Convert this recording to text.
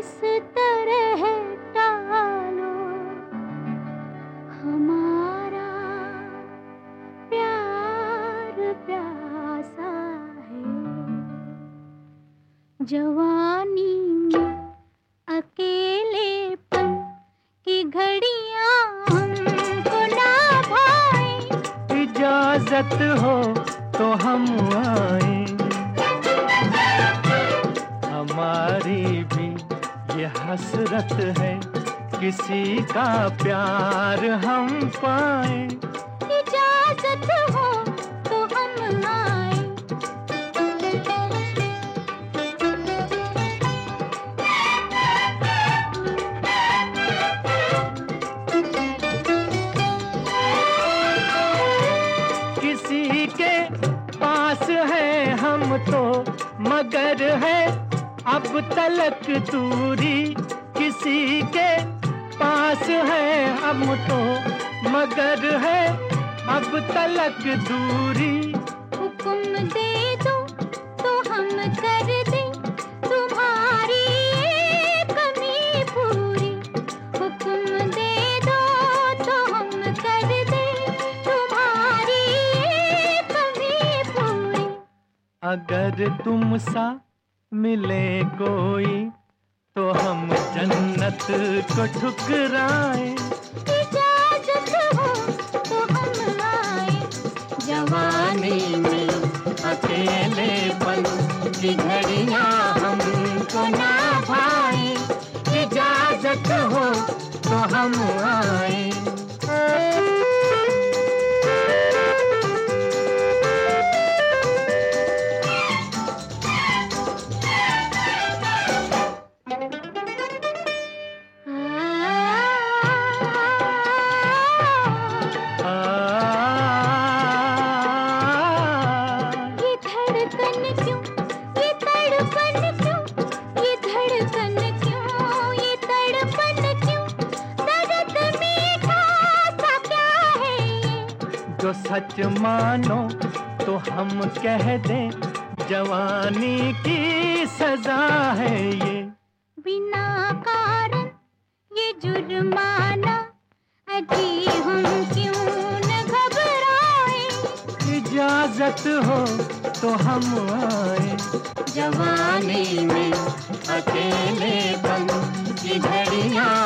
किस तरह टालो हमारा प्यार प्यासा है। जवानी में अकेलेपन की घड़ियां हमको ना भाए। इजाजत हो तो हम आए, हमारी भी ये हसरत है किसी का प्यार हम पाए। इजाजत हो तो हम आए। किसी के पास है हम तो मगर है अब तलक दूरी। किसी के पास है हम तो मगर है अब तलक दूरी। हुक्म दे दो तो हम कर दे तुम्हारी ये कमी पूरी। हुक्म दे दो तो हम कर दे तुम्हारी ये कमी पूरी। अगर तुम सा मिले कोई तो हम जन्नत को ठुकराए। इजाजत हो तो हम आए। जवानी में अकेलेपन की घड़ियां हमको ना भाए। इजाजत हो तो हम आए। जो सच मानो तो हम कह दें जवानी की सजा है ये। बिना कारण ये जुर्माना अजी हम क्यों न घबराए। इजाजत हो तो हम आए। जवानी में अकेलेपन की घड़ियां